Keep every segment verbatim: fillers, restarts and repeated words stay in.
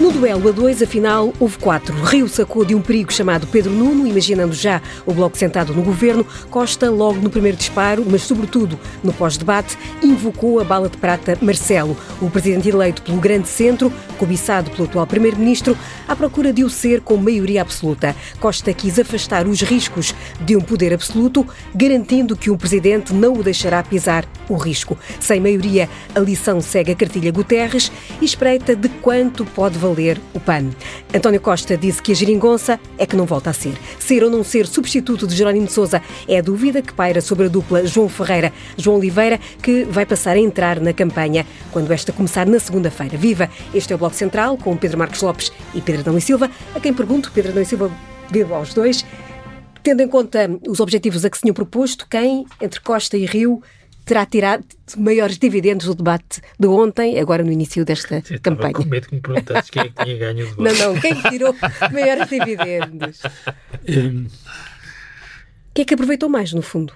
No duelo a dois, afinal, houve quatro. Rio sacou de um perigo chamado Pedro Nuno, imaginando já o Bloco sentado no governo. Costa, logo no primeiro disparo, mas sobretudo no pós-debate, invocou a bala de prata Marcelo, o presidente eleito pelo Grande Centro, cobiçado pelo atual primeiro-ministro, à procura de o ser com maioria absoluta. Costa quis afastar os riscos de um poder absoluto, garantindo que o presidente não o deixará pisar o risco. Sem maioria, a lição segue a cartilha Guterres e espreita de quanto pode valer o P A N. António Costa disse que a geringonça é que não volta a ser. Ser ou não ser substituto de Jerónimo de Sousa é a dúvida que paira sobre a dupla João Ferreira, João Oliveira, que vai passar a entrar na campanha quando esta começar na segunda-feira. Viva! Este é o Bloco Central, com Pedro Marcos Lopes e Pedro Adão e Silva, a quem pergunto, Pedro Adão e Silva, viva aos dois, tendo em conta os objetivos a que se tinham proposto, quem, entre Costa e Rio, terá tirado maiores dividendos do debate de ontem, agora no início desta Eu campanha? Estava com medo que me perguntasses quem é que tinha ganho o debate. Não, não, quem tirou maiores dividendos? Um, Quem é que aproveitou mais, no fundo?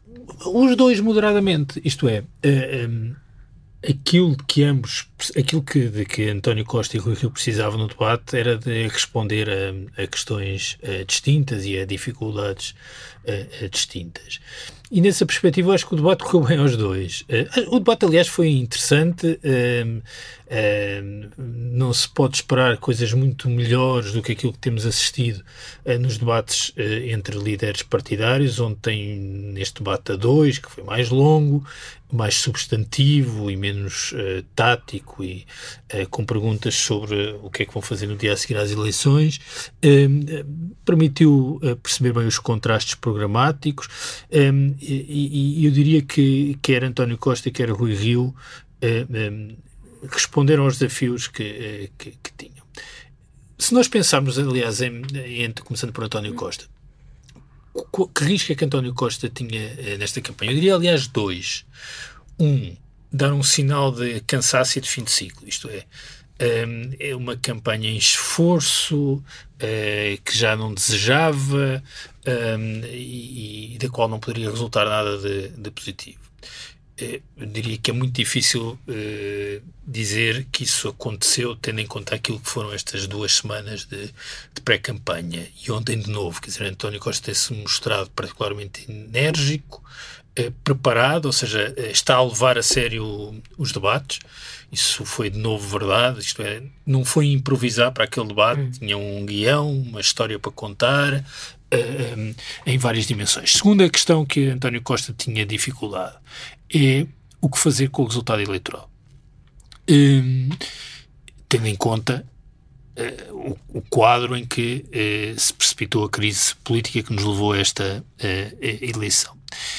os dois moderadamente, isto é, uh, um, aquilo que ambos, aquilo que, de que António Costa e Rui Rio precisavam no debate era de responder a, a questões uh, distintas e a dificuldades uh, distintas. E nessa perspectiva eu acho que o debate correu bem aos dois. Uh, o debate, aliás, foi interessante. Uh, uh, não se pode esperar coisas muito melhores do que aquilo que temos assistido uh, nos debates uh, entre líderes partidários, onde tem neste debate a dois, que foi mais longo, mais substantivo e menos uh, tático e uh, com perguntas sobre o que é que vão fazer no dia a seguir às eleições, uh, permitiu uh, perceber bem os contrastes programáticos, um, e, e eu diria que quer António Costa, quer Rui Rio uh, um, responderam aos desafios que, uh, que, que tinham. Se nós pensarmos, aliás, em, em, começando por António Costa, que risco é que António Costa tinha eh, nesta campanha? Eu diria, aliás, dois. Um, dar um sinal de cansaço e de fim de ciclo, isto é, um, é uma campanha em esforço, uh, que já não desejava, um, e, e da qual não poderia resultar nada de, de positivo. Uh, eu diria que é muito difícil uh, dizer que isso aconteceu, tendo em conta aquilo que foram estas duas semanas de, de pré-campanha. E ontem, de novo, quer dizer, António Costa tem-se mostrado particularmente enérgico, eh, preparado, ou seja, está a levar a sério os debates. Isso foi, de novo, verdade. Isto é, não foi improvisar para aquele debate. Hum. Tinha um guião, uma história para contar, eh, um, em várias dimensões. Segunda questão que António Costa tinha dificuldade é o que fazer com o resultado eleitoral. Um, tendo em conta uh, o, o quadro em que uh, se precipitou a crise política que nos levou a esta uh, eleição.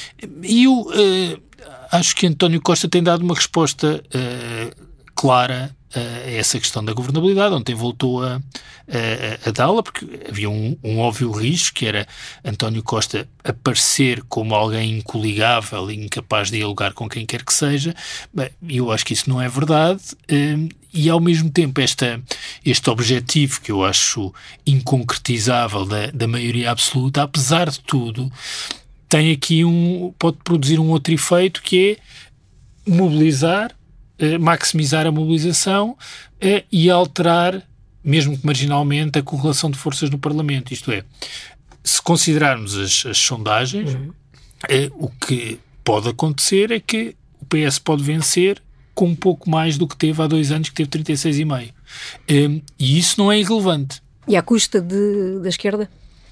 E eu uh, acho que António Costa tem dado uma resposta uh, clara uh, a essa questão da governabilidade. Ontem voltou a, a, a dá-la, porque havia um, um óbvio risco, que era António Costa aparecer como alguém incoligável e incapaz de dialogar com quem quer que seja. Bem, eu acho que isso não é verdade, um, e ao mesmo tempo esta, este objetivo que eu acho inconcretizável da, da maioria absoluta, apesar de tudo, tem aqui um, pode produzir um outro efeito, que é mobilizar, eh, maximizar a mobilização eh, e alterar, mesmo que marginalmente, a correlação de forças no Parlamento. Isto é, se considerarmos as, as sondagens, uhum. eh, o que pode acontecer é que o P S pode vencer com um pouco mais do que teve há dois anos, que teve trinta e seis vírgula cinco por cento. Eh, e isso não é irrelevante. E à custa de, da esquerda?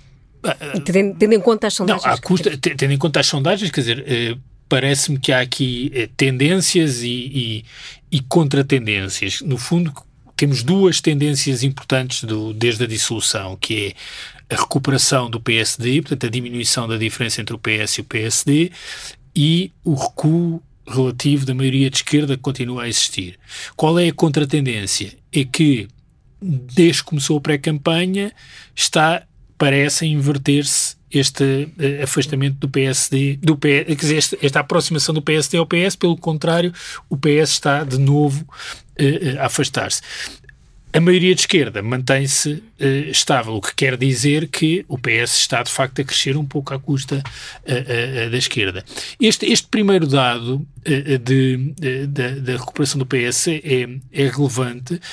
Tendo, tendo em conta as sondagens? Não, à custa, tendo em conta as sondagens, quer dizer, eh, parece-me que há aqui eh, tendências e, e, e contratendências. No fundo, temos duas tendências importantes do, desde a dissolução, que é a recuperação do P S D, portanto a diminuição da diferença entre o P S e o P S D, e o recuo relativo da maioria de esquerda que continua a existir. Qual é a contratendência? É que, desde que começou a pré-campanha, está... parece inverter-se este uh, afastamento do P S D, do P, quer dizer, esta, esta aproximação do P S D ao P S, pelo contrário, o P S está de novo uh, uh, a afastar-se. A maioria de esquerda mantém-se uh, estável, o que quer dizer que o P S está de facto a crescer um pouco à custa uh, uh, da esquerda. Este, este primeiro dado uh, de, uh, da, da recuperação do P S é, é relevante,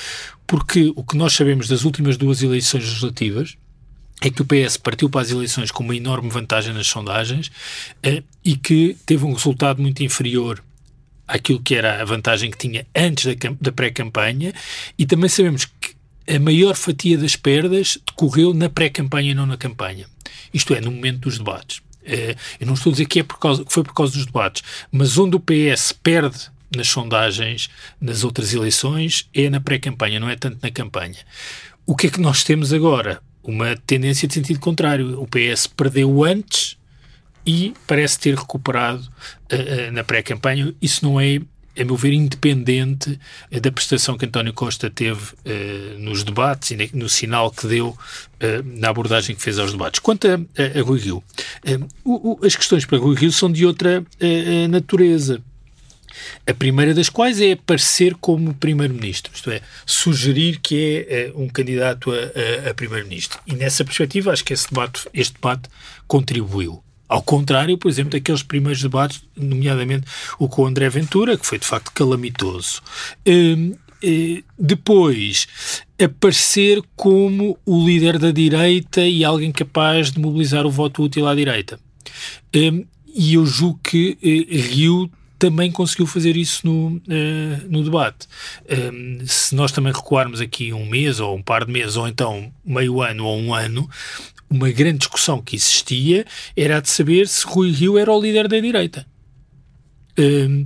porque o que nós sabemos das últimas duas eleições legislativas é que o P S partiu para as eleições com uma enorme vantagem nas sondagens uh, e que teve um resultado muito inferior àquilo que era a vantagem que tinha antes da, da pré-campanha, e também sabemos que a maior fatia das perdas decorreu na pré-campanha e não na campanha. Isto é, no momento dos debates. Uh, eu não estou a dizer que, é por causa, que foi por causa dos debates, mas onde o P S perde nas sondagens, nas outras eleições, é na pré-campanha, não é tanto na campanha. O que é que nós temos agora? Uma tendência de sentido contrário. O P S perdeu antes e parece ter recuperado uh, uh, na pré-campanha. Isso não é, a meu ver, independente uh, da prestação que António Costa teve uh, nos debates e no sinal que deu uh, na abordagem que fez aos debates. Quanto a, a, a Rui Rio, uh, o, o, as questões para Rui Rio são de outra uh, natureza. A primeira das quais é aparecer como primeiro-ministro, isto é, sugerir que é uh, um candidato a, a, a primeiro-ministro. E nessa perspectiva acho que esse debate, este debate contribuiu. Ao contrário, por exemplo, daqueles primeiros debates, nomeadamente o com o André Ventura, que foi de facto calamitoso. Uh, uh, depois, aparecer como o líder da direita e alguém capaz de mobilizar o voto útil à direita. Uh, e eu julgo que uh, Rio também conseguiu fazer isso no, uh, no debate. Um, se nós também recuarmos aqui um mês ou um par de meses, ou então meio ano ou um ano, uma grande discussão que existia era a de saber se Rui Rio era o líder da direita. Um,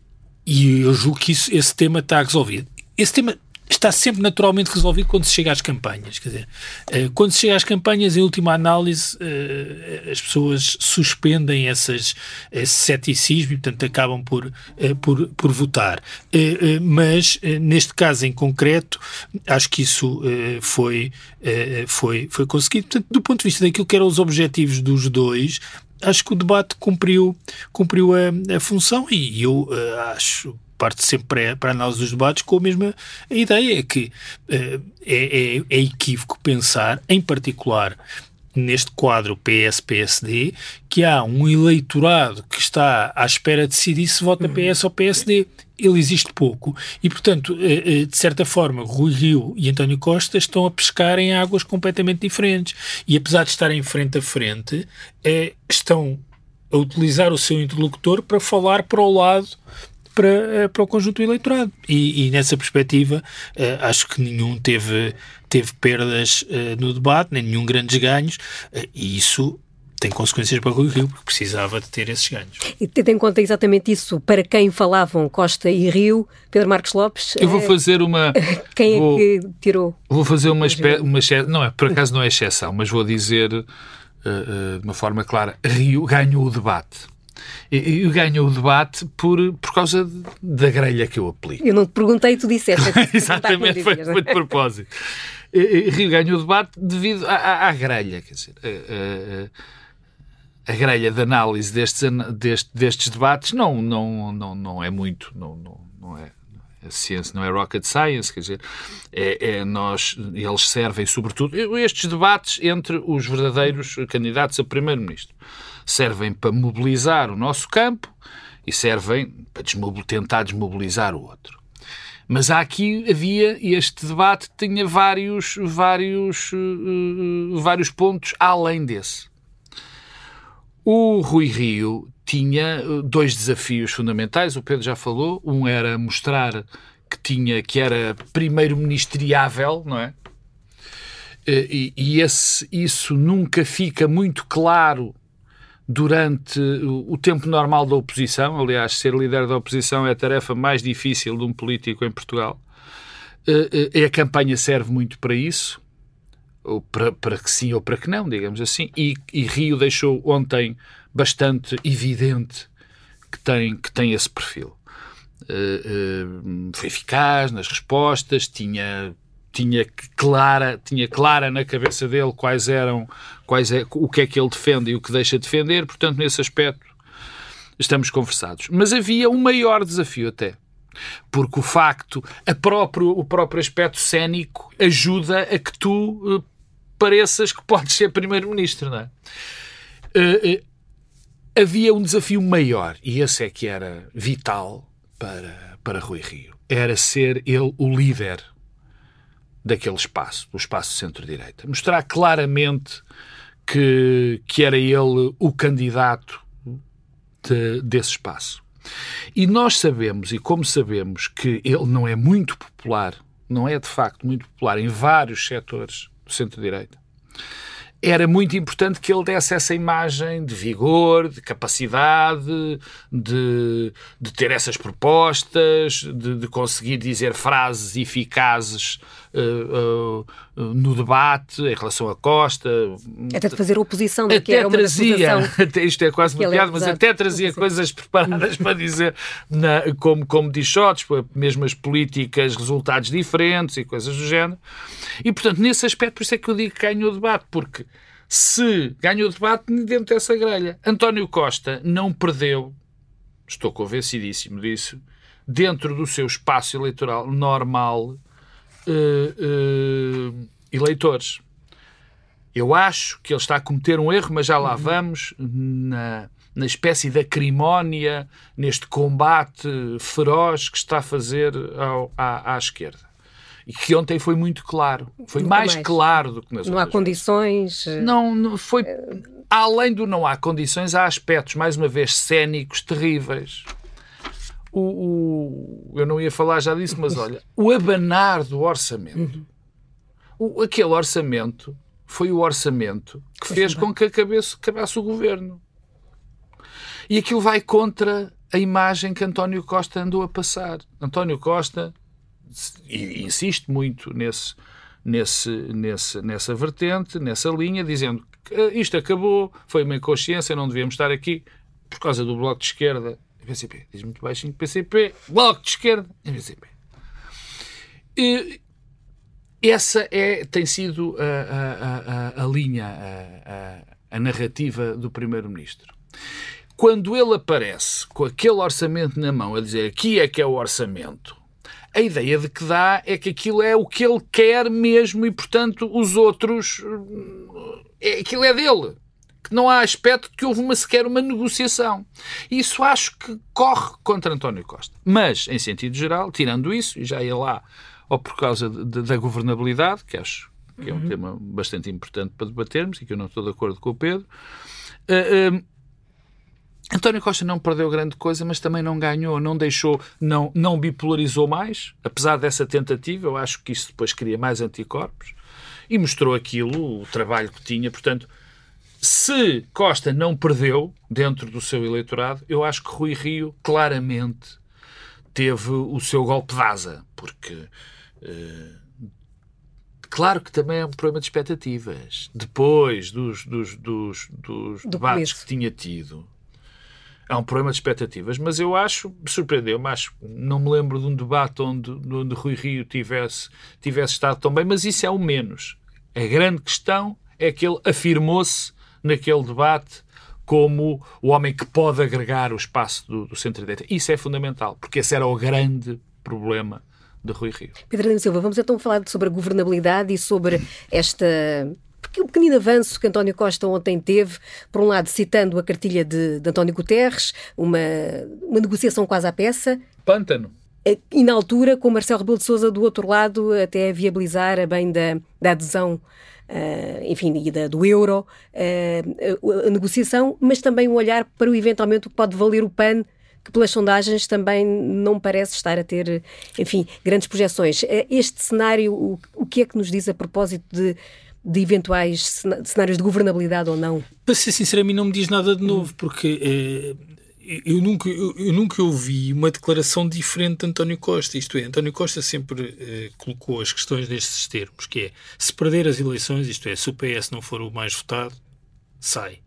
e eu julgo que isso, esse tema está resolvido. Esse tema está sempre naturalmente resolvido quando se chega às campanhas. Quer dizer, quando se chega às campanhas, em última análise, as pessoas suspendem essas, esse ceticismo e, portanto, acabam por, por, por votar. Mas, neste caso em concreto, acho que isso foi, foi, foi conseguido. Portanto, do ponto de vista daquilo que eram os objetivos dos dois, acho que o debate cumpriu, cumpriu a, a função, e eu acho... parte sempre para, para a análise dos debates com a mesma ideia, é que uh, é, é, é equívoco pensar, em particular neste quadro P S P S D, que há um eleitorado que está à espera de decidir se vota P S ou P S D. Ele existe pouco e, portanto, uh, uh, de certa forma, Rui Rio e António Costa estão a pescar em águas completamente diferentes e, apesar de estarem frente a frente, uh, estão a utilizar o seu interlocutor para falar para o lado Para, para o conjunto do eleitorado. E, e nessa perspectiva, uh, acho que nenhum teve, teve perdas uh, no debate, nem nenhum grandes ganhos, uh, e isso tem consequências para o Rui Rio, porque precisava de ter esses ganhos. E tendo em conta exatamente isso, para quem falavam Costa e Rio, Pedro Marcos Lopes... Eu vou fazer uma... Quem vou, é que tirou? Vou fazer uma espécie... Uma, não é, por acaso não é exceção, mas vou dizer uh, uh, de uma forma clara, Rio ganhou o debate. E, e ganhou o debate por, por causa da grelha que eu aplico. Eu não te perguntei, tu disseste. Exatamente, foi, foi de propósito. E, e, Rio ganhou o debate devido à, à, à grelha, quer dizer, a, a, a grelha de análise destes, destes, destes debates não, não, não, não é muito, não, não, não é. A ciência não é rocket science, quer dizer, é, é nós, eles servem sobretudo, estes debates entre os verdadeiros candidatos a primeiro-ministro, servem para mobilizar o nosso campo e servem para desmobil, tentar desmobilizar o outro. Mas há aqui, havia, este debate tinha vários, vários, uh, vários pontos além desse. O Rui Rio tinha dois desafios fundamentais, o Pedro já falou, um era mostrar que, tinha, que era primeiro-ministriável, não é? E, e esse, isso nunca fica muito claro durante o tempo normal da oposição. Aliás, ser líder da oposição é a tarefa mais difícil de um político em Portugal. E a campanha serve muito para isso, ou para, para que sim ou para que não, digamos assim, e, e Rio deixou ontem bastante evidente que tem, que tem esse perfil. Uh, uh, foi eficaz nas respostas, tinha, tinha, clara, tinha clara na cabeça dele quais eram, quais é, o que é que ele defende e o que deixa de defender, portanto, nesse aspecto estamos conversados. Mas havia um maior desafio até, porque o facto, a próprio, o próprio aspecto cénico ajuda a que tu uh, pareças que podes ser primeiro-ministro, não é? Uh, uh, havia um desafio maior, e esse é que era vital para, para Rui Rio. Era ser ele o líder daquele espaço, do espaço centro-direita. Mostrar claramente que, que era ele o candidato de, desse espaço. E nós sabemos, e como sabemos, que ele não é muito popular, não é de facto muito popular em vários setores do centro-direita, era muito importante que ele desse essa imagem de vigor, de capacidade, de, de ter essas propostas, de, de conseguir dizer frases eficazes uh, uh, no debate em relação a Costa. Até de fazer oposição. Até que era uma trazia, até, isto é quase uma piada, mas até trazia coisas preparadas para dizer, na, como, como dichotes, mesmo as políticas, resultados diferentes e coisas do género. E, portanto, nesse aspecto, por isso é que eu digo que ganhou o debate, porque se ganhou o debate dentro dessa grelha. António Costa não perdeu, estou convencidíssimo disso, dentro do seu espaço eleitoral normal, uh, uh, eleitores. Eu acho que ele está a cometer um erro, mas já lá vamos, na, na espécie de acrimónia, neste combate feroz que está a fazer ao, à, à esquerda. E que ontem foi muito claro. Foi mais, mais claro do que nas não outras. Há condições. Não, não foi. Além do não há condições, há aspectos, mais uma vez, cénicos, terríveis. O, o, eu não ia falar já disso, mas olha, o abanar do orçamento. O, aquele orçamento foi o orçamento que fez com que acabasse, acabasse o governo. E aquilo vai contra a imagem que António Costa andou a passar. António Costa, e insiste muito nesse, nesse, nesse, nessa vertente, nessa linha, dizendo que isto acabou, foi uma inconsciência, não devíamos estar aqui por causa do Bloco de Esquerda e P C P. Diz muito baixinho P C P, Bloco de Esquerda e P C P. E essa é, tem sido a, a, a, a linha, a, a, a narrativa do Primeiro-Ministro. Quando ele aparece com aquele orçamento na mão a dizer aqui é que é o orçamento, a ideia de que dá é que aquilo é o que ele quer mesmo e, portanto, os outros... É, aquilo é dele. Que não há aspecto de que houve uma, sequer uma negociação. E isso acho que corre contra António Costa. Mas, em sentido geral, tirando isso, e já ia lá, ou por causa de, de, da governabilidade, que acho que é um uhum. tema bastante importante para debatermos e que eu não estou de acordo com o Pedro, uh, uh, António Costa não perdeu grande coisa, mas também não ganhou, não deixou, não, não bipolarizou mais, apesar dessa tentativa. Eu acho que isso depois cria mais anticorpos e mostrou aquilo, o trabalho que tinha. Portanto, se Costa não perdeu dentro do seu eleitorado, eu acho que Rui Rio claramente teve o seu golpe de asa, porque uh, claro que também é um problema de expectativas. Depois dos, dos, dos, dos do debates começo. que tinha tido, há um problema de expectativas, mas eu acho, surpreendeu-me, acho, não me lembro de um debate onde, onde Rui Rio tivesse, tivesse estado tão bem, mas isso é o menos. A grande questão é que ele afirmou-se naquele debate como o homem que pode agregar o espaço do, do centro-direita. Isso é fundamental, porque esse era o grande problema de Rui Rio. Pedro Adão Silva, vamos então falar sobre a governabilidade e sobre esta... Porque o pequenino avanço que António Costa ontem teve, por um lado citando a cartilha de, de António Guterres, uma, uma negociação quase à peça. Pântano. E na altura, com Marcelo Rebelo de Sousa do outro lado, até viabilizar a bem da, da adesão, uh, enfim, e da, do euro, uh, a, a negociação, mas também um olhar para o eventualmente o que pode valer o P A N, que pelas sondagens também não parece estar a ter, enfim, grandes projeções. Este cenário, o, o que é que nos diz a propósito de de eventuais cenários de governabilidade ou não? Para ser sincero, a mim não me diz nada de novo, porque eh, eu, nunca, eu, eu nunca ouvi uma declaração diferente de António Costa. Isto é, António Costa sempre eh, colocou as questões nestes termos, que é, se perder as eleições, isto é, se o P S não for o mais votado, sai.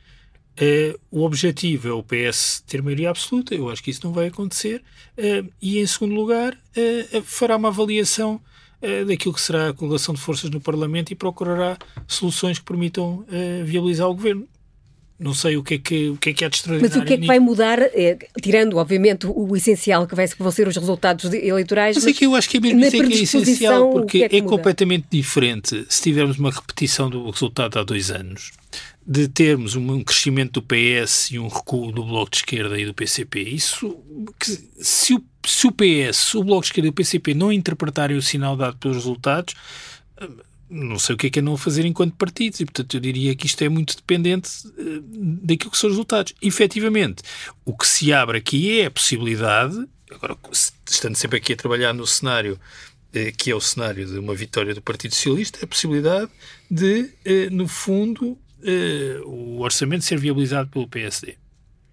Eh, o objetivo é o P S ter maioria absoluta, eu acho que isso não vai acontecer, eh, e em segundo lugar, eh, fará uma avaliação daquilo que será a correlação de forças no Parlamento e procurará soluções que permitam uh, viabilizar o governo. Não sei o que é que, o que, é que há de extraordinário. Mas o que é que vai mudar, é, tirando, obviamente, o, o essencial, que, vai, que vão ser os resultados eleitorais... Mas, mas é que eu acho que é mesmo isso é que é essencial, porque é, que é completamente diferente se tivermos uma repetição do resultado há dois anos, de termos um, um crescimento do P S e um recuo do Bloco de Esquerda e do P C P. Isso, que, se, o, se o P S, o Bloco de Esquerda e o P C P não interpretarem o sinal dado pelos resultados... não sei o que é que é não fazer enquanto partidos e, portanto, eu diria que isto é muito dependente uh, daquilo que são os resultados. Efetivamente, o que se abre aqui é a possibilidade, agora, estando sempre aqui a trabalhar no cenário uh, que é o cenário de uma vitória do Partido Socialista, é a possibilidade de, uh, no fundo, uh, o orçamento ser viabilizado pelo P S D.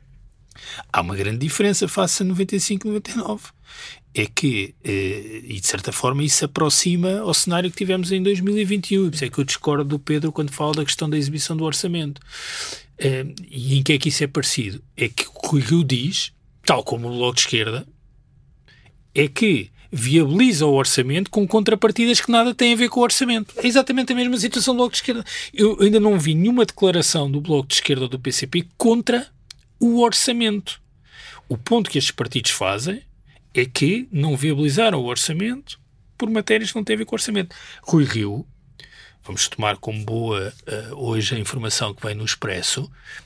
Há uma grande diferença face a noventa e cinco e noventa e nove. É que, eh, e de certa forma, isso se aproxima ao cenário que tivemos em dois mil e vinte e um. Por isso é que eu discordo do Pedro quando fala da questão da exibição do orçamento. Eh, e em que é que isso é parecido? É que o que o Rio diz, tal como o Bloco de Esquerda, é que viabiliza o orçamento com contrapartidas que nada têm a ver com o orçamento. É exatamente a mesma situação do Bloco de Esquerda. Eu ainda não vi nenhuma declaração do Bloco de Esquerda ou do P C P contra o orçamento. O ponto que estes partidos fazem é que não viabilizaram o orçamento por matérias que não têm a ver com o orçamento. Rui Rio, vamos tomar como boa uh, hoje a informação que vem no Expresso,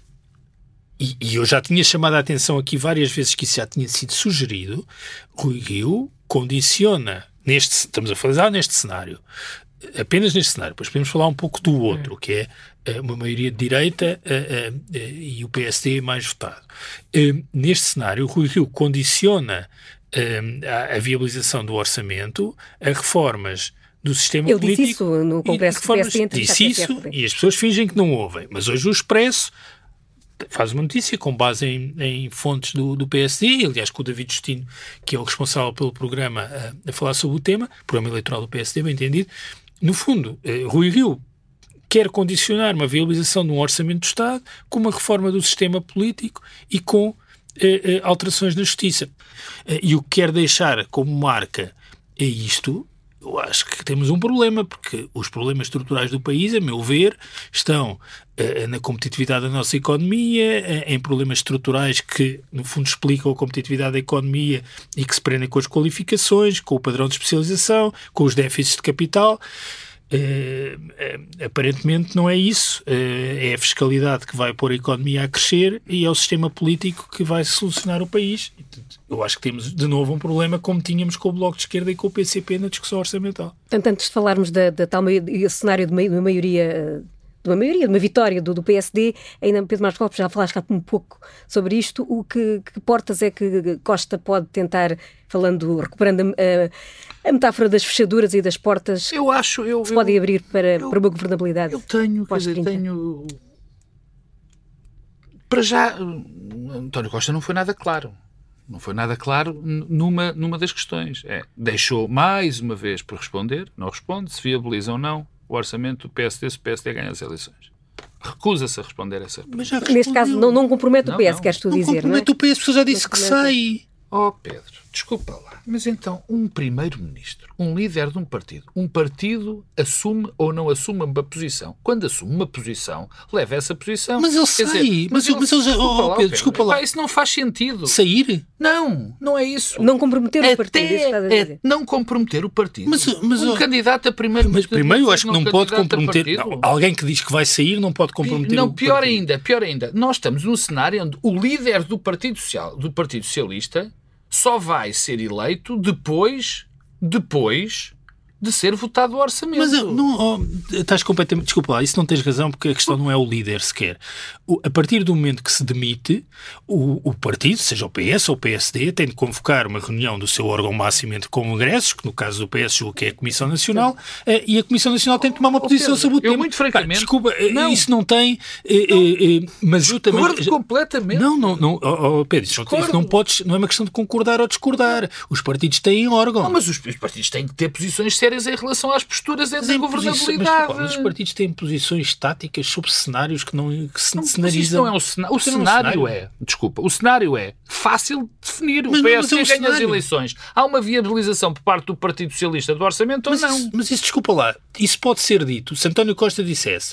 e, e eu já tinha chamado a atenção aqui várias vezes que isso já tinha sido sugerido. Rui Rio condiciona, neste, estamos a falar neste cenário, apenas neste cenário, depois podemos falar um pouco do outro, que é uh, uma maioria de direita uh, uh, uh, e o P S D mais votado. Uh, neste cenário, Rui Rio condiciona A, a viabilização do orçamento a reformas do sistema Eu político. Eu disse isso no Congresso do P S D. Disse isso e as pessoas fingem que não ouvem. Mas hoje o Expresso faz uma notícia com base em, em fontes do, do P S D, aliás com o David Justino, que é o responsável pelo programa, a, a falar sobre o tema, programa eleitoral do P S D, bem entendido. No fundo, eh, Rui Rio quer condicionar uma viabilização de um orçamento do Estado com uma reforma do sistema político e com Uh, uh, alterações na justiça. Uh, e o que quer deixar como marca é isto. Eu acho que temos um problema, porque os problemas estruturais do país, a meu ver, estão uh, na competitividade da nossa economia, uh, em problemas estruturais que, no fundo, explicam a competitividade da economia e que se prendem com as qualificações, com o padrão de especialização, com os déficits de capital. Uh, uh, aparentemente não é isso, uh, é a fiscalidade que vai pôr a economia a crescer e é o sistema político que vai solucionar o país. Eu acho que temos de novo um problema como tínhamos com o Bloco de Esquerda e com o P C P na discussão orçamental. Portanto, antes de falarmos da, da tal maioria, cenário de uma maioria, de uma maioria, de uma vitória do, do P S D, ainda Pedro Marcos Lopes já falaste um pouco sobre isto, o que, que portas é que Costa pode tentar, falando, recuperando a, a metáfora das fechaduras e das portas, eu acho, eu, que se podem eu, abrir para, eu, para uma governabilidade? Eu tenho, quer dizer, tenho... Para já, António Costa não foi nada claro. Não foi nada claro numa, numa das questões. É, deixou mais uma vez por responder, não responde, se viabiliza ou não o orçamento do P S D se o P S D ganha as eleições. Recusa-se a responder essa pergunta. Neste caso, não, não compromete não, o P S, não, queres tu não dizer, não é? compromete o P S, porque já disse que sai. Oh, Pedro, desculpa lá. Mas então, um primeiro-ministro, um líder de um partido, um partido assume ou não assume uma posição. Quando assume uma posição, leva essa posição. Mas ele sai. Dizer, mas, mas, ele, mas ele, oh, Pedro, Pedro, desculpa lá. Pá, isso não faz sentido. Sair? Não, não é isso. Não comprometer o partido. Até é não comprometer o partido. Mas, mas, um oh, candidato a primeiro Mas primeiro eu acho que não pode comprometer. Não, alguém que diz que vai sair não pode comprometer não, o pior partido. ainda, pior ainda. Nós estamos num cenário onde o líder do Partido Social, do Partido Socialista, só vai ser eleito depois, depois de ser votado o orçamento. Mas não, oh, estás completamente... Desculpa lá, isso não tens razão, porque a questão não é o líder sequer. O, a partir do momento que se demite, o, o partido, seja o P S ou o P S D, tem de convocar uma reunião do seu órgão máximo entre congressos, que no caso do P S julgo que é a Comissão Nacional, eh, e a Comissão Nacional tem de tomar uma posição oh, Pedro, sobre o eu tema. muito francamente... Pá, desculpa, não. isso não tem... Eh, eh, eh, mas eu também... Discordo completamente. Não, não, não oh, oh, Pedro, isso, isso não, podes, não é uma questão de concordar ou discordar. Os partidos têm órgão. Não, mas os, os partidos têm que ter posições sérias em relação às posturas da governabilidade. Mas os partidos têm posições táticas sobre cenários que, não, que se não, cenarizam. Não é o, cena, o cenário, cenário é, desculpa, o cenário é fácil de definir. Mas, o P S D é um ganha cenário. as eleições. Há uma viabilização por parte do Partido Socialista do orçamento mas ou não? Isso, mas isso, desculpa lá, isso pode ser dito. Se António Costa dissesse,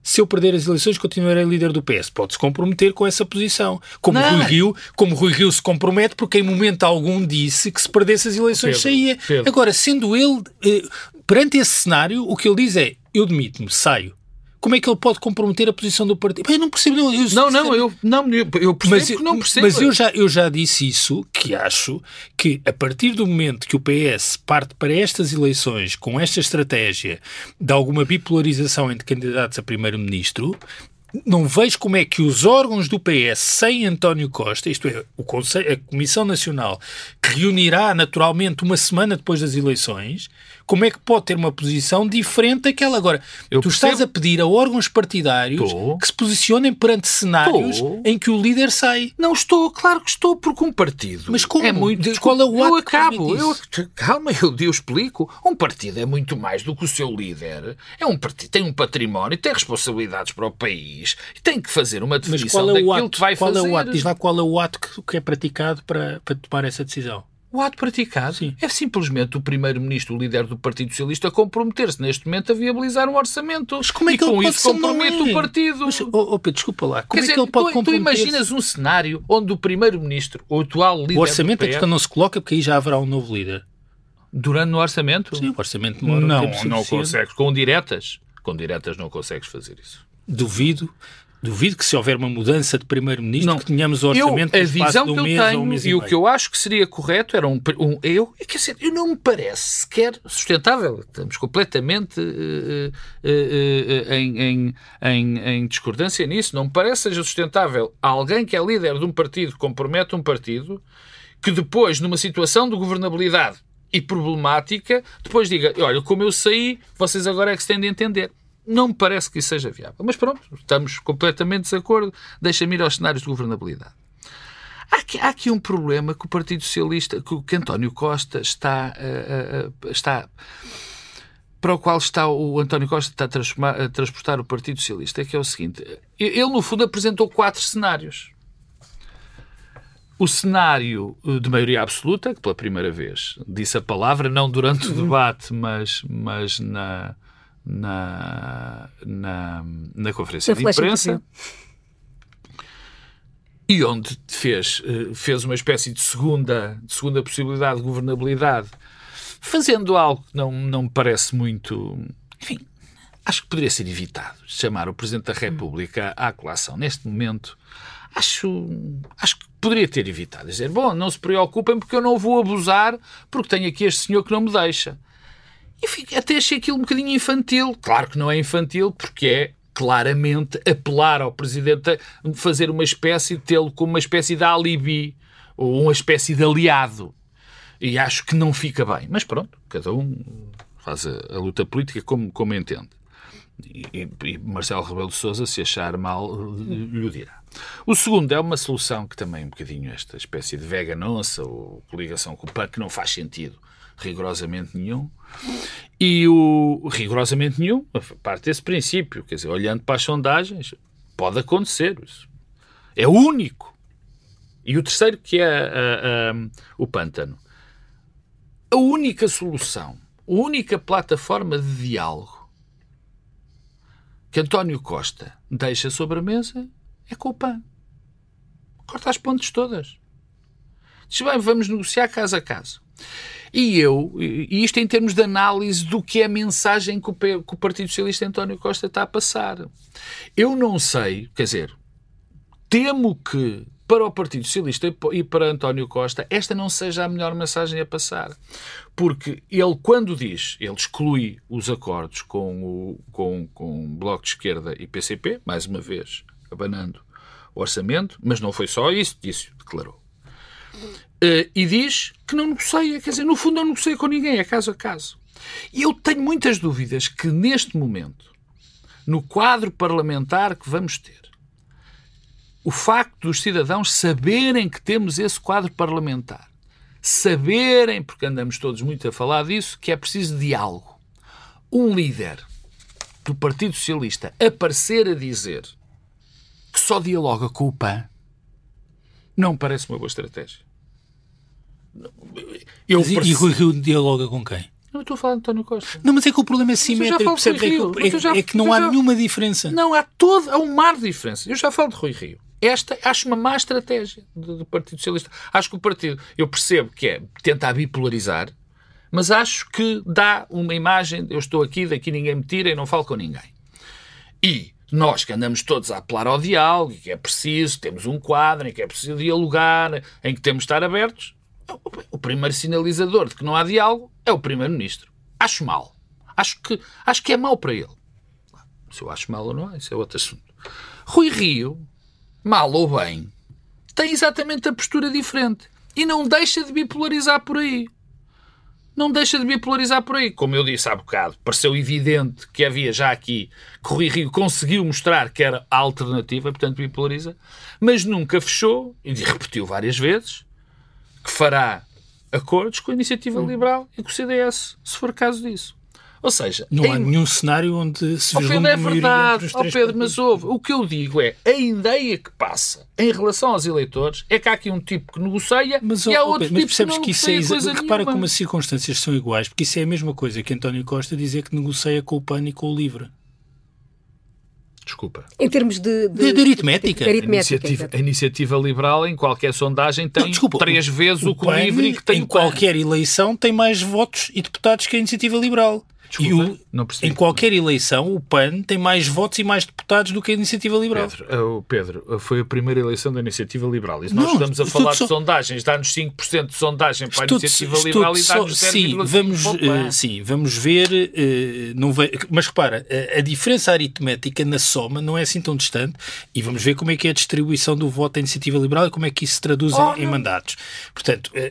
se eu perder as eleições continuarei líder do P S. Pode-se comprometer com essa posição. Como Não. Rui Rio, como Rui Rio se compromete, porque em momento algum disse que se perdesse as eleições Pedro, saía. Pedro. Agora, sendo ele, eh, perante esse cenário, o que ele diz é, eu demito-me, saio. Como é que ele pode comprometer a posição do partido? Eu não percebo. Não, eu, Não, não, eu, não, eu, eu percebo mas, que não percebo. Mas eu já, eu já disse isso, que acho que a partir do momento que o P S parte para estas eleições com esta estratégia de alguma bipolarização entre candidatos a primeiro-ministro, não vejo como é que os órgãos do P S sem António Costa, isto é, o Conselho, a Comissão Nacional, que reunirá naturalmente uma semana depois das eleições, como é que pode ter uma posição diferente daquela? Agora, Eu tu percebo. estás a pedir a órgãos partidários Tô. que se posicionem perante cenários Tô. em que o líder sai. Não estou, claro que estou, porque um partido... Mas como? É muito... Qual é o ato eu que acabo, permite eu, isso? calma, eu, eu explico. Um partido é muito mais do que o seu líder. É um partido, tem um património, tem responsabilidades para o país, tem que fazer uma Mas definição qual é o daquilo ato? que vai Qual fazer. é o ato? Diz lá qual é o ato que, que é praticado para, para tomar essa decisão. O ato praticado Sim. é simplesmente o primeiro-ministro, o líder do Partido Socialista, comprometer-se neste momento a viabilizar um orçamento. Mas como é e que ele com pode isso ser, não compromete é? o partido. Mas, oh, oh Pedro, desculpa lá. Como Quer é dizer, que ele pode tu, tu comprometer? imaginas um cenário onde o primeiro-ministro, o atual líder O orçamento do é P S, que não se coloca porque aí já haverá um novo líder. durante no orçamento? Sim, o orçamento demora um Não, tempo não suficiente. consegues. Com diretas? Com diretas não consegues fazer isso. Duvido. Duvido que se houver uma mudança de primeiro-ministro Não. que tenhamos o orçamento Eu, a no espaço visão de um que eu mês ou um tenho mês e e o meio. que eu acho que seria correto era um... um eu, quer dizer, eu não me parece sequer sustentável. Estamos completamente uh, uh, uh, uh, em, em, em, em discordância nisso. Não me parece seja sustentável alguém que é líder de um partido, que compromete um partido, que depois, numa situação de governabilidade e problemática, depois diga, olha, como eu saí, vocês agora é que se têm de entender. Não me parece que isso seja viável. Mas pronto, estamos completamente de desacordo. Deixa-me ir aos cenários de governabilidade. Há aqui, há aqui um problema que o Partido Socialista, que, que António Costa está, uh, uh, está... para o qual está o António Costa está a, transformar, a transportar o Partido Socialista, é que é o seguinte. Ele, no fundo, apresentou quatro cenários. O cenário de maioria absoluta, que pela primeira vez disse a palavra, não durante o debate, mas, mas na... Na, na, na conferência Na de imprensa, e onde fez, fez uma espécie de segunda, de segunda possibilidade de governabilidade, fazendo algo que não, não me parece muito... Enfim, acho que poderia ser evitado. Chamar o Presidente da República à colação neste momento, acho, acho que poderia ter evitado. Dizer, bom, não se preocupem porque eu não vou abusar porque tenho aqui este senhor que não me deixa. Enfim, até achei aquilo um bocadinho infantil. Claro que não é infantil, porque é claramente apelar ao Presidente a fazer uma espécie, de tê-lo como uma espécie de alibi ou uma espécie de aliado. E acho que não fica bem. Mas pronto, cada um faz a, a luta política como, como entende. E, e Marcelo Rebelo de Sousa, se achar mal, lhe dirá. O segundo é uma solução que também um bocadinho esta espécie de veganonça ou coligação com o P A N, que não faz sentido rigorosamente nenhum. E o rigorosamente nenhum, parte desse princípio, quer dizer, olhando para as sondagens, pode acontecer isso. É o único. E o terceiro, que é a, a, a, o pântano. A única solução, a única plataforma de diálogo que António Costa deixa sobre a mesa é com o P A N. Corta as pontes todas. Diz bem, vamos negociar caso a caso. E eu, e isto em termos de análise do que é a mensagem que o, que o Partido Socialista António Costa está a passar. Eu não sei, quer dizer, temo que para o Partido Socialista e para António Costa esta não seja a melhor mensagem a passar. Porque ele, quando diz, ele exclui os acordos com o, com, com o Bloco de Esquerda e P C P, mais uma vez, abanando o orçamento, mas não foi só isso, disse, declarou. Uh, e diz que não negocia, quer dizer, no fundo não negocia com ninguém, é caso a caso. E eu tenho muitas dúvidas que neste momento, no quadro parlamentar que vamos ter, o facto dos cidadãos saberem que temos esse quadro parlamentar, saberem, porque andamos todos muito a falar disso, que é preciso diálogo. Um líder do Partido Socialista aparecer a dizer que só dialoga com o P A N não me parece uma boa estratégia. Eu Mas e, perce... e Rui Rio dialoga com quem? Não estou a falar de António Costa. Não, mas é que o problema é simétrico, percebe? É, é, já, é que não há já, nenhuma diferença. Não, há todo, há um mar de diferença. Eu já falo de Rui Rio. Esta acho uma má estratégia do, do Partido Socialista. Acho que o partido, eu percebo que é tentar bipolarizar, mas acho que dá uma imagem, eu estou aqui, daqui ninguém me tira e não falo com ninguém. E nós que andamos todos a apelar ao diálogo, que é preciso, temos um quadro em que é preciso dialogar, em que temos de estar abertos, o primeiro sinalizador de que não há diálogo é o Primeiro-Ministro. Acho mal. Acho que, acho que é mau para ele. Se eu acho mal ou não, isso é outro assunto. Rui Rio, mal ou bem, tem exatamente a postura diferente. E não deixa de bipolarizar por aí. Não deixa de bipolarizar por aí. Como eu disse há bocado, pareceu evidente que havia já aqui, que Rui Rio conseguiu mostrar que era a alternativa, portanto bipolariza, mas nunca fechou, e repetiu várias vezes, que fará acordos com a Iniciativa Liberal e com o C D S, se for caso disso. Ou seja... Não em... há nenhum cenário onde se vislumbre a maioria entre os três partidos. Pedro, mas houve. O que eu digo é, a ideia que passa em relação aos eleitores é que há aqui um tipo que negocia mas, e há oh, outro Pedro, tipo mas que não que negocia isso é, coisa Repara nenhuma. Como as circunstâncias são iguais, porque isso é a mesma coisa que António Costa dizer que negocia com o P A N e com o LIVRE. Desculpa. Em termos de... De, de, de aritmética. De aritmética a, iniciativa, a iniciativa liberal, em qualquer sondagem, tem não, desculpa, três vezes o, o que o LIVRE que tem em qualquer eleição tem mais votos e deputados que a Iniciativa Liberal. Desculpa, e o, não em qualquer eleição, o P A N tem mais votos e mais deputados do que a Iniciativa Liberal. Pedro, uh, Pedro foi a primeira eleição da Iniciativa Liberal. E nós não, estamos a falar de só... sondagens, dá-nos cinco por cento de sondagem para a estou Iniciativa Liberal e dá-nos zero vírgula cinco por cento. Sim, vamos, uh, sim, vamos ver. Uh, não vai... Mas repara, a, a diferença aritmética na soma não é assim tão distante e vamos ver como é que é a distribuição do voto da Iniciativa Liberal e como é que isso se traduz oh, em, em mandatos. Portanto, a,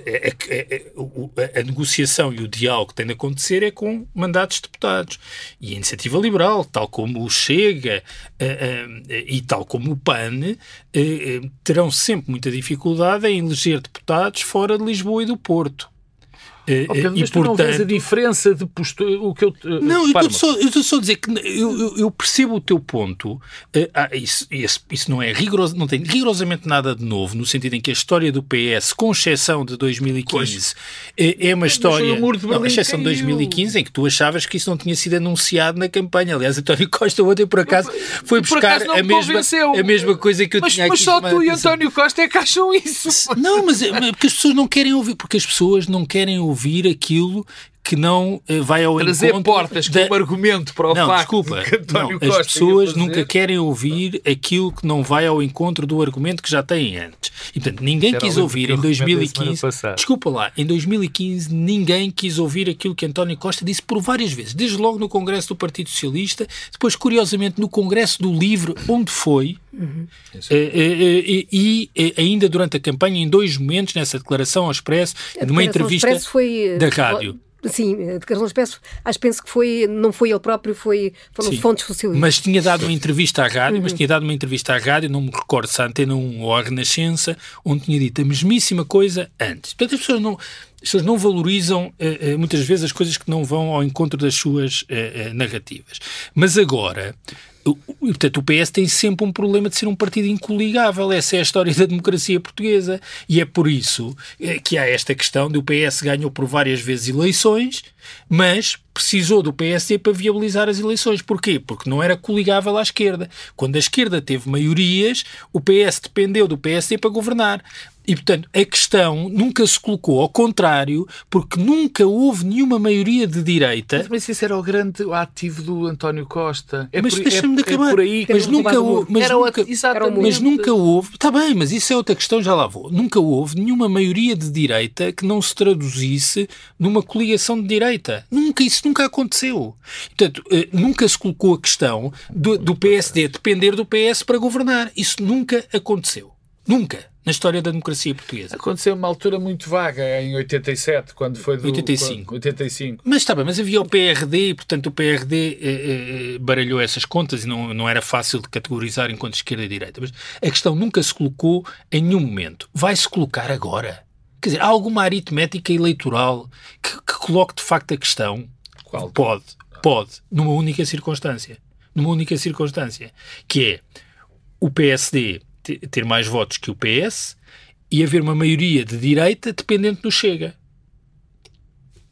a, a, a, a negociação e o diálogo que tem de acontecer é com mandatos de deputados. E a Iniciativa Liberal, tal como o Chega uh, uh, e tal como o P A N, uh, uh, terão sempre muita dificuldade em eleger deputados fora de Lisboa e do Porto. Oh, Pedro, mas e, tu portanto, não vês a diferença de postura, o que eu... Não, eu estou só a dizer que eu, eu, eu percebo o teu ponto. Uh, ah, isso, isso, isso não é rigoroso, não tem rigorosamente nada de novo, no sentido em que a história do P S, com exceção de dois mil e quinze, é, é uma história... Não, a exceção de dois mil e quinze, em que tu achavas que isso não tinha sido anunciado na campanha. Aliás, António Costa ontem, por acaso, foi buscar a mesma, a mesma coisa que eu mas, tinha mas aqui. Mas só tu e António Costa é que acham isso. Não, mas é porque as pessoas não querem ouvir, porque as pessoas não querem ouvir ouvir aquilo que não uh, vai ao trazer encontro... Trazer portas da... como argumento para o não, facto desculpa, de que António não, Costa as pessoas nunca querem ouvir aquilo que não vai ao encontro do argumento que já têm antes. E, portanto, ninguém Era quis ouvir em dois mil e quinze... Desculpa lá, em dois mil e quinze ninguém quis ouvir aquilo que António Costa disse por várias vezes. Desde logo no Congresso do Partido Socialista, depois, curiosamente, no Congresso do LIVRE, onde foi... Uhum. E, e, e, e ainda durante a campanha, em dois momentos, nessa declaração ao Expresso, numa entrevista foi, da rádio. Sim, a declaração ao Expresso, acho que penso que foi, não foi ele próprio, foi, foram Sim, fontes socialistas. Mas tinha dado uma entrevista à rádio, uhum. mas tinha dado uma entrevista à rádio, não me recordo se a Antena um ou a Renascença, onde tinha dito a mesmíssima coisa antes. Portanto, as pessoas não... As pessoas não valorizam uh, uh, muitas vezes as coisas que não vão ao encontro das suas uh, uh, narrativas. Mas agora, o, o, portanto, o P S tem sempre um problema de ser um partido incoligável. Essa é a história da democracia portuguesa. E é por isso uh, que há esta questão de o P S ganhou por várias vezes eleições, mas precisou do P S D para viabilizar as eleições. Porquê? Porque não era coligável à esquerda. Quando a esquerda teve maiorias, o P S dependeu do P S D para governar. E, portanto, a questão nunca se colocou ao contrário, porque nunca houve nenhuma maioria de direita. Mas isso era o grande ativo do António Costa. É mas por, deixa-me é, de acabar. É por aí mas nunca houve. Mas nunca, o, mas nunca houve. Está bem, mas isso é outra questão, já lá vou. Nunca houve nenhuma maioria de direita que não se traduzisse numa coligação de direita. Nunca, isso nunca aconteceu. Portanto, nunca se colocou a questão do, do P S D depender do P S para governar. Isso nunca aconteceu. Nunca. Na história da democracia portuguesa. Aconteceu uma altura muito vaga, em oitenta e sete, quando foi do... oitenta e cinco. oitenta e cinco. Mas está bem, mas havia o P R D e, portanto, o P R D eh, eh, baralhou essas contas e não, não era fácil de categorizar enquanto esquerda e direita. Mas a questão nunca se colocou em nenhum momento. Vai-se colocar agora. Quer dizer, há alguma aritmética eleitoral que, que coloque de facto a questão? Qual? Pode, pode, numa única circunstância. Numa única circunstância. Que é o P S D ter mais votos que o P S e haver uma maioria de direita dependente do Chega.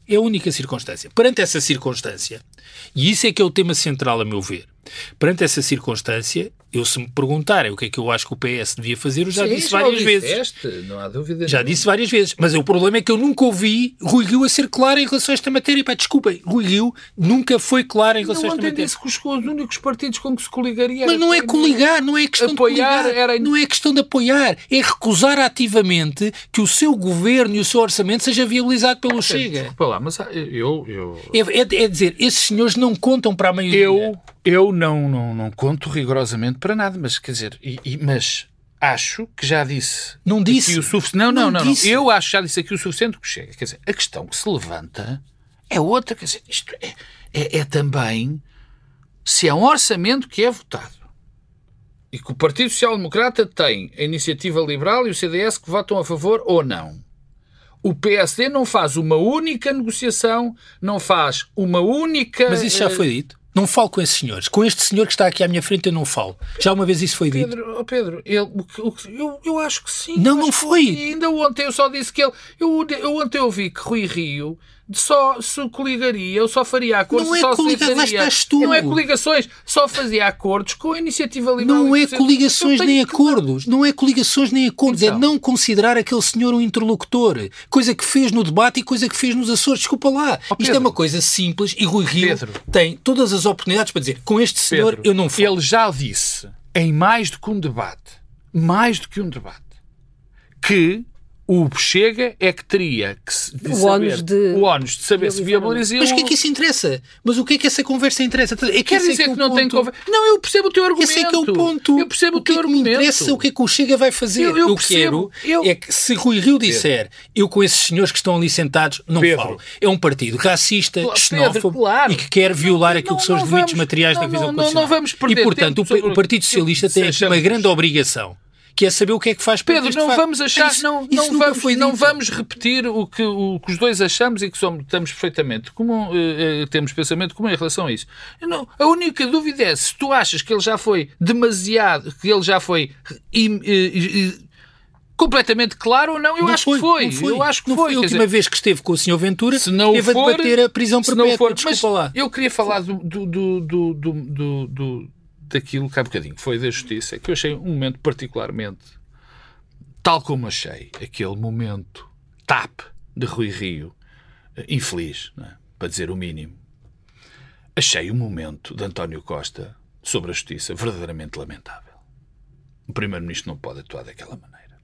É a única circunstância. Perante essa circunstância, e isso é que é o tema central, a meu ver, perante essa circunstância, eu se me perguntarem o que é que eu acho que o P S devia fazer, eu já Sim, disse já várias disseste, vezes. não há dúvida. Já nenhuma. disse várias vezes. Mas o problema é que eu nunca ouvi Rui Rio a ser claro em relação a esta matéria. Pá, desculpem, Rui Rio nunca foi claro em relação a esta Não matéria. disse que os, os únicos partidos com que se coligaria... Mas não é coligar, não é questão apoiar, de coligar, era... não é questão de apoiar, é recusar ativamente que o seu governo e o seu orçamento seja viabilizado pelo Chega. Desculpa lá, mas eu... eu... É, é, é dizer, esses senhores não contam para a maioria. Eu, eu não, não, não conto rigorosamente para nada, mas quer dizer, e, e, mas acho que já disse... Não disse. O sufic... Não, não, não, não, disse. Eu acho que já disse aqui o suficiente que chega. Quer dizer, a questão que se levanta é outra, quer dizer, isto é, é, é também se é um orçamento que é votado e que o Partido Social Democrata tem a Iniciativa Liberal e o C D S que votam a favor ou não. O P S D não faz uma única negociação, não faz uma única... Mas isso já foi dito. Não falo com esses senhores. Com este senhor que está aqui à minha frente eu não falo. Já uma vez isso foi dito. Pedro, oh Pedro, ele, o, o, eu, eu acho que sim. Não, não que foi. E ainda ontem eu só disse que ele... Eu, eu ontem ouvi que Rui Rio só se coligaria, eu só faria acordos... Não é só coligações, lá estás tu. Não é coligações, só fazia acordos com a Iniciativa Liberal. Não é coligações nem que... acordos. Não é coligações nem acordos. Então. É não considerar aquele senhor um interlocutor. Coisa que fez no debate e coisa que fez nos Açores. Desculpa lá. Oh, Isto é uma coisa simples e Rui Rio Pedro. tem todas as oportunidades para dizer com este senhor Pedro, eu não falo. Ele já disse, em mais do que um debate, mais do que um debate, que o Chega é que teria que se, de o, saber, ónus de... o ónus de saber se viabiliza... Mas o que é que isso interessa? Mas o que é que essa conversa interessa? É que Quer esse dizer é que, que não ponto. tem conversa... Não, eu percebo o teu argumento. Esse é que é o ponto. Eu percebo o, o que teu é que argumento. me interessa o que é que o Chega vai fazer. Eu, eu, eu percebo. quero Eu... é que se Rui Rio disser eu com esses senhores que estão ali sentados não Pedro. falo. É um partido racista, Pedro, xenófobo claro. e que quer violar não, aquilo não, que são os não limites vamos, materiais não, da divisão não, constitucional. não vamos perder E, portanto, o, sobre... o Partido Socialista tem aqui uma grande obrigação, que é saber o que é que faz para Pedro, não fato. vamos achar, Isso, não, isso não, vamos, foi não dito. vamos repetir o que, o que os dois achamos e que somos, estamos perfeitamente comum, eh, temos pensamento comum em relação a isso. Não, a única dúvida é se tu achas que ele já foi demasiado, que ele já foi im, eh, eh, completamente claro ou não, eu não acho foi, que foi. Não foi. Eu acho que não foi. foi a última dizer, vez que esteve com o senhor Ventura, se não teve for, a debater a prisão se não perpétua. for, Desculpa mas lá. Eu queria falar do, do, do, do, do, do, do, daquilo que há bocadinho foi da justiça, que eu achei um momento particularmente, tal como achei aquele momento tap de Rui Rio, infeliz, não é? Para dizer o mínimo, achei o momento de António Costa sobre a justiça verdadeiramente lamentável. O Primeiro-Ministro não pode atuar daquela maneira.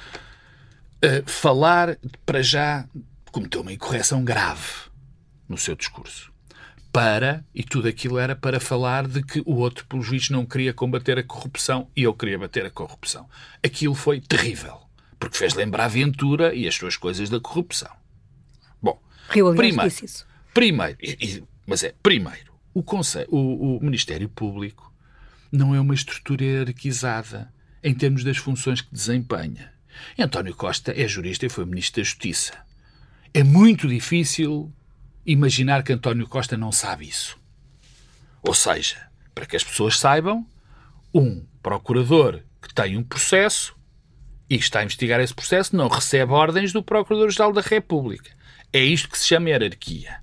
Uh, falar, para já, cometeu uma incorreção grave no seu discurso. Para, e tudo aquilo era para falar de que o outro, pelos vistos, não queria combater a corrupção e eu queria bater a corrupção. Aquilo foi terrível, porque fez lembrar a Ventura e as suas coisas da corrupção. Bom, Rio, aliás, primeiro, disse isso. primeiro e, e, mas é, primeiro, o, Conselho, o, o Ministério Público não é uma estrutura hierarquizada em termos das funções que desempenha. António Costa é jurista e foi Ministro da Justiça. É muito difícil imaginar que António Costa não sabe isso. Ou seja, para que as pessoas saibam, um procurador que tem um processo e que está a investigar esse processo não recebe ordens do Procurador-Geral da República. É isto que se chama hierarquia.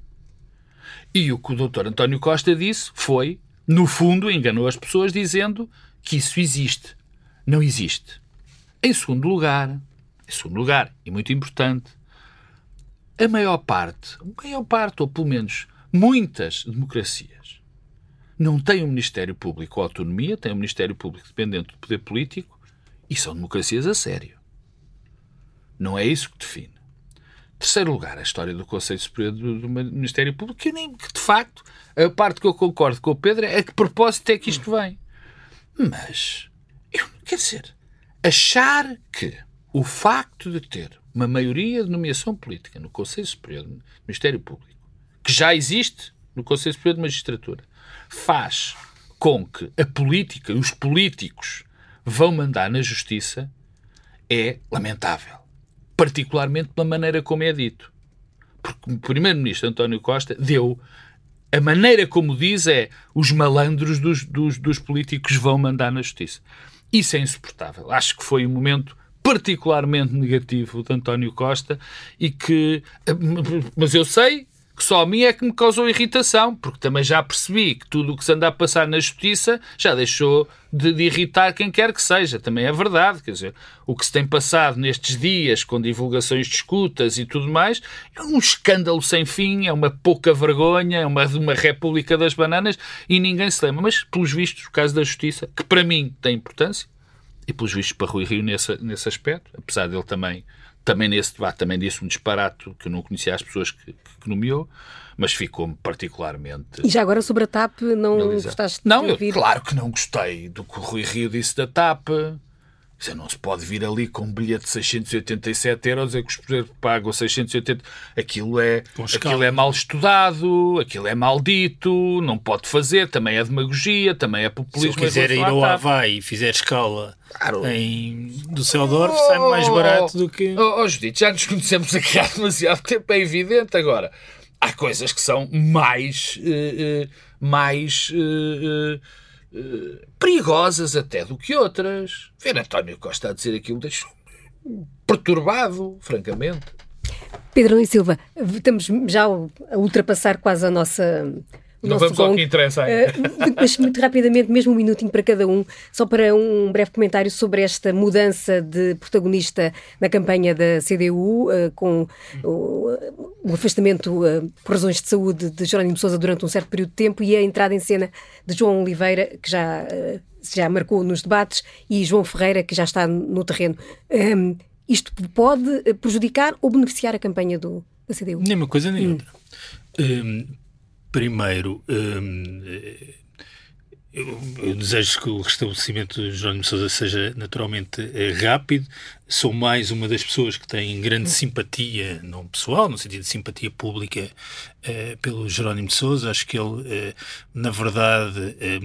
E o que o doutor António Costa disse foi, no fundo, enganou as pessoas dizendo que isso existe. Não existe. Em segundo lugar, em segundo lugar, e muito importante, a maior parte, a maior parte, ou pelo menos muitas democracias, não têm um Ministério Público com autonomia, têm um Ministério Público dependente do poder político e são democracias a sério. Não é isso que define. Terceiro lugar, a história do Conselho Superior do, do Ministério Público, que, nem, que de facto, a parte que eu concordo com o Pedro é a que propósito é que isto vem. Mas, eu, quer dizer, achar que o facto de ter uma maioria de nomeação política no Conselho Superior do Ministério Público, que já existe no Conselho Superior de Magistratura, faz com que a política e os políticos vão mandar na Justiça é lamentável. Particularmente pela maneira como é dito. Porque o Primeiro-Ministro António Costa deu... A maneira como diz é os malandros dos, dos, dos políticos vão mandar na Justiça. Isso é insuportável. Acho que foi um momento particularmente negativo de António Costa e que... Mas eu sei que só a mim é que me causou irritação, porque também já percebi que tudo o que se anda a passar na justiça já deixou de, de irritar quem quer que seja. Também é verdade, quer dizer, o que se tem passado nestes dias com divulgações de escutas e tudo mais é um escândalo sem fim, é uma pouca vergonha, é uma, uma república das bananas e ninguém se lembra. Mas, pelos vistos, o caso da justiça, que para mim tem importância, e pelos vistos para Rui Rio nesse, nesse aspecto, apesar dele também, também nesse debate, também disse um disparate que eu não conhecia as pessoas que, que nomeou, mas ficou-me particularmente... E já agora sobre a T A P, não analisar. Gostaste de não, ouvir? Eu, claro que não gostei do que o Rui Rio disse da T A P. Você não se pode vir ali com um bilhete de seiscentos e oitenta e sete euros e que os pessoas pagam seiscentos e oitenta... Aquilo é, aquilo é mal estudado, aquilo é maldito, não pode fazer, também é demagogia, também é populismo. Se eu quiser ir ao Havaí e fizer escala claro. em Düsseldorf, oh, sai mais barato do que... Oh, oh Judito, já nos conhecemos aqui há demasiado tempo, é evidente. Agora, há coisas que são mais... Uh, uh, mais... Uh, uh, Uh, perigosas até do que outras. Ver António Costa a dizer aquilo deixou-me perturbado, francamente. Pedro e Silva, estamos já a ultrapassar quase a nossa... Não vamos ao que interessa aí. Uh, mas muito rapidamente, mesmo um minutinho para cada um, só para um breve comentário sobre esta mudança de protagonista na campanha da C D U, uh, com o, o afastamento uh, por razões de saúde de Jerónimo de Sousa durante um certo período de tempo e a entrada em cena de João Oliveira, que já, uh, já marcou nos debates, e João Ferreira, que já está no terreno. Um, isto pode prejudicar ou beneficiar a campanha do, da C D U? Nem uma coisa nem outra. Hum. Um... Primeiro, hum, eu, eu desejo que o restabelecimento de Jerónimo de Sousa seja naturalmente rápido. Sou mais uma das pessoas que tem grande simpatia, não pessoal, no sentido de simpatia pública, eh, pelo Jerónimo de Sousa. Acho que ele, eh, na verdade, eh,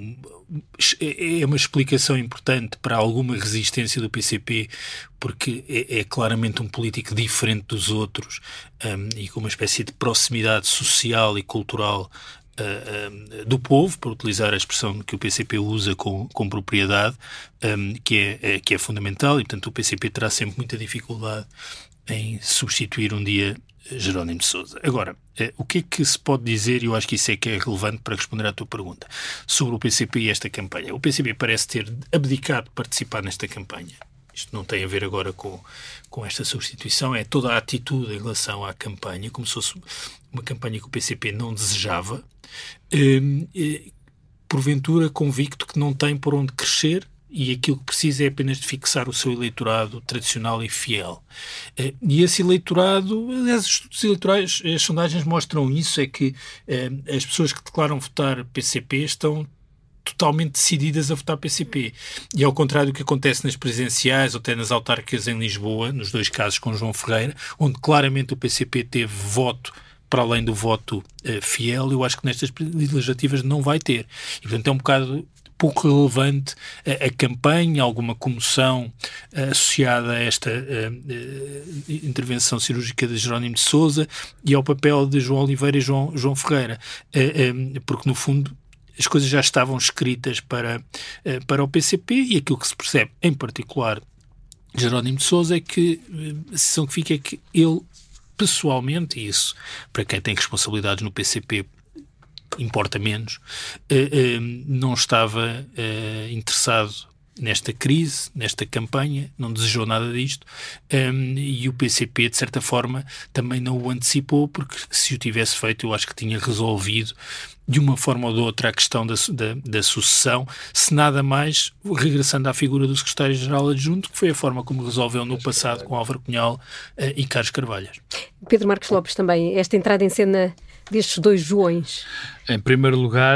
é uma explicação importante para alguma resistência do P C P, porque é, é claramente um político diferente dos outros um, e com uma espécie de proximidade social e cultural uh, um, do povo, para utilizar a expressão que o P C P usa com, com propriedade, um, que, é, é, que é fundamental, e portanto o P C P terá sempre muita dificuldade em substituir um dia Jerónimo de Sousa. Agora, eh, o que é que se pode dizer, e eu acho que isso é que é relevante para responder à tua pergunta, sobre o P C P e esta campanha? O P C P parece ter abdicado de participar nesta campanha. Isto não tem a ver agora com, com esta substituição, é toda a atitude em relação à campanha, como se fosse uma campanha que o P C P não desejava, eh, eh, porventura convicto que não tem por onde crescer, e aquilo que precisa é apenas de fixar o seu eleitorado tradicional e fiel. E esse eleitorado, aliás, os estudos eleitorais, as sondagens mostram isso, é que eh, as pessoas que declaram votar P C P estão totalmente decididas a votar P C P. E ao contrário do que acontece nas presidenciais ou até nas autárquicas em Lisboa, nos dois casos com João Ferreira, onde claramente o P C P teve voto para além do voto uh, fiel, eu acho que nestas legislativas não vai ter. E, portanto, é um bocado pouco relevante a, a campanha, alguma comoção uh, associada a esta uh, uh, intervenção cirúrgica de Jerónimo de Sousa e ao papel de João Oliveira e João, João Ferreira, uh, um, porque no fundo as coisas já estavam escritas para, uh, para o P C P, e aquilo que se percebe em particular de Jerónimo de Sousa é que uh, a sensação que fica é que ele pessoalmente, e isso para quem tem responsabilidades no P C P importa menos, uh, uh, não estava uh, interessado nesta crise, nesta campanha, não desejou nada disto, um, e o P C P, de certa forma, também não o antecipou, porque se o tivesse feito, eu acho que tinha resolvido de uma forma ou de outra a questão da, da, da sucessão, se nada mais, regressando à figura do secretário-geral adjunto, que foi a forma como resolveu no passado com Álvaro Cunhal uh, e Carlos Carvalhas. Pedro Marcos Lopes, também, esta entrada em cena destes dois Joões. Em primeiro lugar,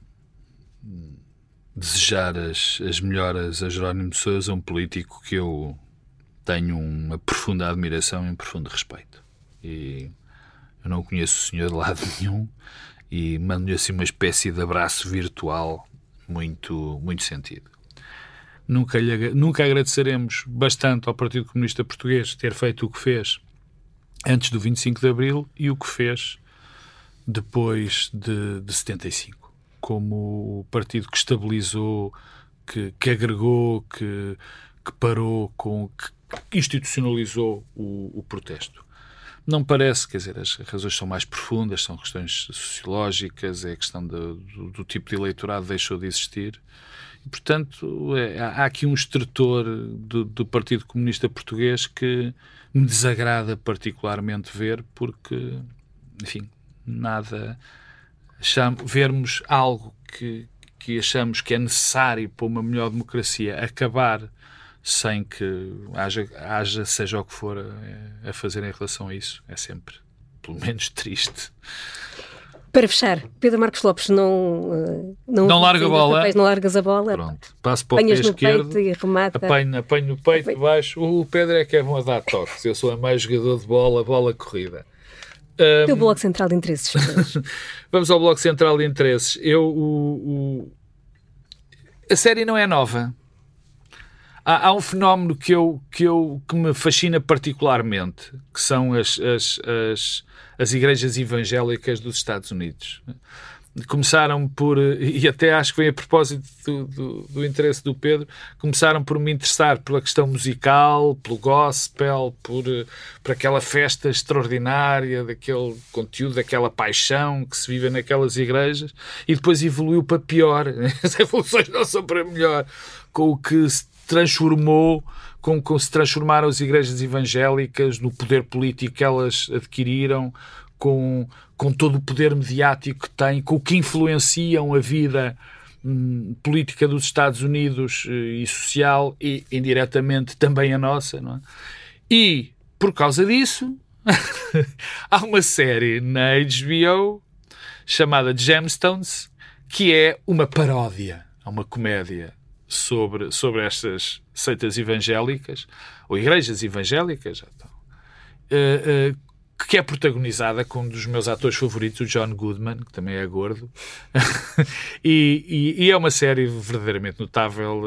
desejar as, as melhoras a Jerónimo de Sousa, um político que eu tenho uma profunda admiração e um profundo respeito. E eu não conheço o senhor de lado nenhum, e mando-lhe assim uma espécie de abraço virtual muito, muito sentido. Nunca, lhe, nunca agradeceremos bastante ao Partido Comunista Português ter feito o que fez antes do vinte e cinco de Abril e o que fez depois de, de setenta e cinco. Como o partido que estabilizou, que, que agregou, que, que parou, com, que institucionalizou o, o protesto. não parece, quer dizer, as razões são mais profundas, são questões sociológicas, é a questão de, do, do tipo de eleitorado que deixou de existir. E, portanto, é, há aqui um extrator do, do Partido Comunista Português que me desagrada particularmente ver, porque, enfim, nada... Achamos, vermos algo que, que achamos que é necessário para uma melhor democracia acabar sem que haja, haja seja o que for a, a fazer em relação a isso, é sempre, pelo menos, triste. Para fechar, Pedro Marcos Lopes, não... Não, não larga a bola. Papéis, não largas a bola. Pronto. Passo para o pé esquerdo, e remata. apanho, apanho no peito de baixo. O Pedro é que é bom a dar toques. Eu sou a mais jogador de bola, bola corrida. O teu Bloco Central de Interesses. Vamos ao Bloco Central de Interesses. Eu, o, o... A série não é nova. Há, há um fenómeno que, eu, que, eu, que me fascina particularmente, que são as, as, as, as igrejas evangélicas dos Estados Unidos. Começaram por, e até acho que vem a propósito do, do, do interesse do Pedro, começaram por me interessar pela questão musical, pelo gospel, por, por aquela festa extraordinária, daquele conteúdo, daquela paixão que se vive naquelas igrejas, e depois evoluiu para pior. As evoluções não são para melhor, com o que se transformou, com que se transformaram as igrejas evangélicas no poder político que elas adquiriram, com, com todo o poder mediático que têm, com o que influenciam a vida hum, política dos Estados Unidos e social e, indiretamente, também a nossa, não é? E, por causa disso, há uma série na H B O chamada Gemstones, que é uma paródia, é uma comédia sobre, sobre estas seitas evangélicas, ou igrejas evangélicas, já estão, uh, uh, que é protagonizada com um dos meus atores favoritos, o John Goodman, que também é gordo. e, e, e é uma série verdadeiramente notável.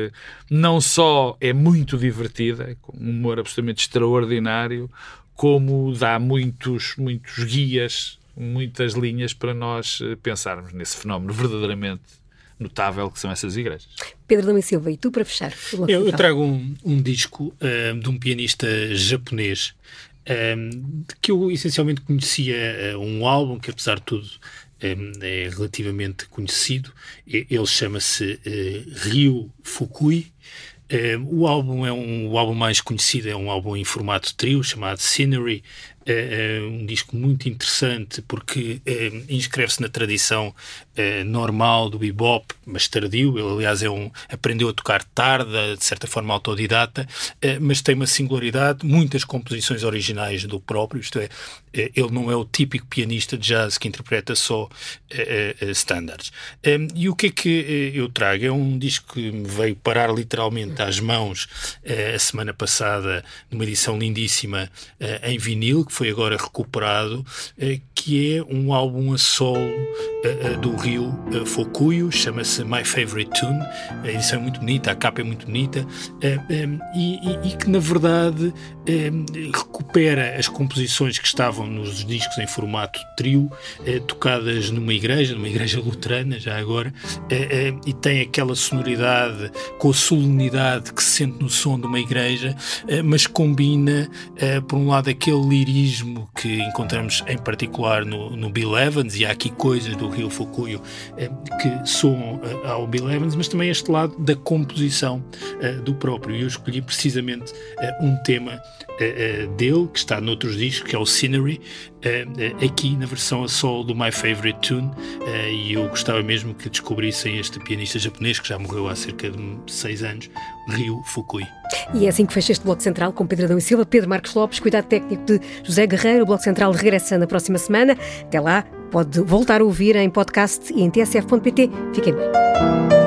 Não só é muito divertida, com um humor absolutamente extraordinário, como dá muitos, muitos guias, muitas linhas para nós pensarmos nesse fenómeno verdadeiramente notável que são essas igrejas. Pedro Adão e Silva, e tu para fechar? Eu, eu trago um, um disco uh, de um pianista japonês, Um, que eu essencialmente conhecia, uh, um álbum que, apesar de tudo, um, é relativamente conhecido. Ele chama-se uh, Ryu Fukui. Um, o álbum é um, o álbum mais conhecido, é um álbum em formato trio chamado Scenery. Uh, um disco muito interessante porque uh, inscreve-se na tradição uh, normal do bebop, mas tardio. Ele, aliás, é um, aprendeu a tocar tarde, de certa forma autodidata, uh, mas tem uma singularidade, muitas composições originais do próprio, isto é, uh, ele não é o típico pianista de jazz que interpreta só uh, uh, standards. Um, e o que é que uh, eu trago? É um disco que me veio parar literalmente às mãos uh, a semana passada, numa edição lindíssima uh, em vinil, que foi agora recuperado, eh, que é um álbum a solo eh, do Ryu eh, Fukui, chama-se My Favorite Tune. A edição é muito bonita, a capa é muito bonita, eh, eh, e, e, e que, na verdade, eh, recupera as composições que estavam nos discos em formato trio, eh, tocadas numa igreja, numa igreja luterana, já agora, eh, eh, e tem aquela sonoridade com a solenidade que se sente no som de uma igreja, eh, mas combina, eh, por um lado, aquele lirismo que encontramos em particular no, no Bill Evans, e há aqui coisas do Ryu Fukui eh, que soam eh, ao Bill Evans, mas também este lado da composição eh, do próprio. E eu escolhi precisamente eh, um tema eh, dele, que está noutros discos, que é o Scenery, eh, eh, aqui na versão a solo do My Favorite Tune, eh, e eu gostava mesmo que descobrissem este pianista japonês, que já morreu há cerca de seis anos, Ryu Fukui. E é assim que fecha este Bloco Central com Pedro Adão e Silva, Pedro Marcos Lopes, cuidado técnico de José Guerreiro. O Bloco Central regressa na próxima semana. Até lá, pode voltar a ouvir em podcast e em t s f ponto p t. Fiquem bem.